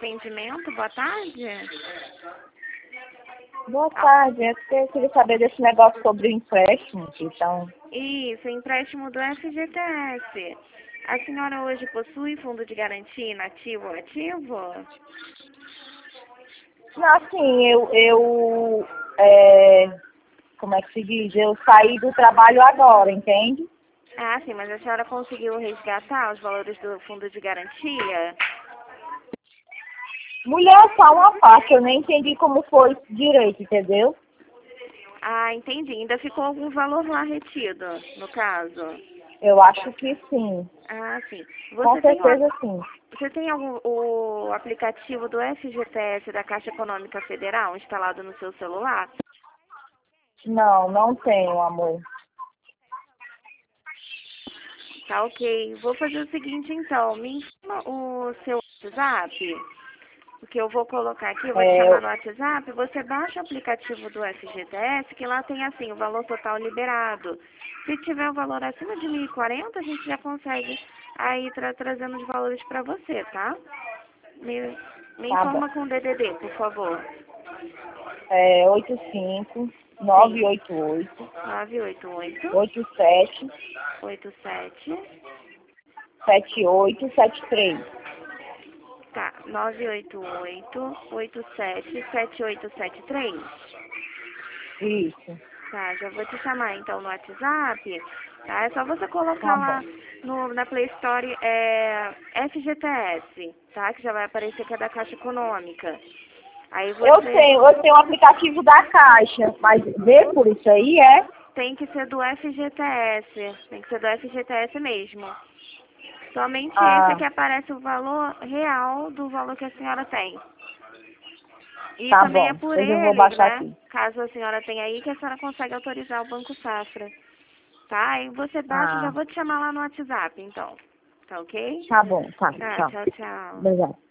atendimento? Boa tarde. Boa tarde, é porque eu queria saber desse negócio sobre empréstimo, então... Isso, empréstimo do FGTS. A senhora hoje possui fundo de garantia inativo ou ativo? Assim, como é que se diz? Eu saí do trabalho agora, entende? Ah, sim, mas a senhora conseguiu resgatar os valores do fundo de garantia? Mulher, só uma parte, eu nem entendi como foi direito, entendeu? Ah, entendi. Ainda ficou algum valor lá retido, no caso? Eu acho que sim. Ah, sim. Com certeza sim. Você tem o aplicativo do FGTS da Caixa Econômica Federal instalado no seu celular? Não, não tenho, amor. Tá, ok. Vou fazer o seguinte, então. Me informa o seu WhatsApp, porque eu vou colocar aqui, eu vou te chamar no WhatsApp. Você baixa o aplicativo do FGTS, que lá tem, assim, o valor total liberado. Se tiver um valor acima de 1.040, a gente já consegue aí trazendo os valores para você, tá? Me Tá informa bom. com o DDD, por favor. 85 988 988 87 87 7873. Tá, 988-87-7873. Isso. Tá, já vou te chamar então no WhatsApp, tá? É só você colocar Tá lá bom. na Play Store FGTS, tá? Que já vai aparecer que é da Caixa Econômica. Aí Eu você tenho o aplicativo da Caixa, mas vê por isso aí, é? tem que ser do FGTS, tem que ser do FGTS mesmo. Somente esse é Ah, que aparece o valor real do valor que a senhora tem. E tá também é bom. por Pois eu vou eles, baixar né? aqui. Caso a senhora tenha aí, que a senhora consegue autorizar o Banco Safra. Tá? Aí você baixa, já Ah, vou te chamar lá no WhatsApp, então. Tá ok? tá bom, tá. Tá, Tchau. tchau, tchau. Obrigada.